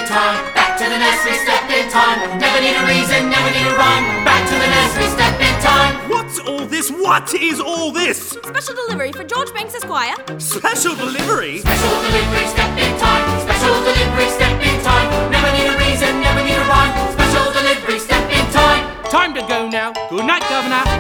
time. Back to the nursery, step in time. Never need a reason, never need a rhyme. Back to the nursery, step in time. What's all this? What is all this? Special delivery for George Banks Esquire. Special delivery? Special delivery, step in time. Special delivery, step in time. Never need a reason, never need a rhyme. Special delivery, step in time. Time to go now. Good night, Governor.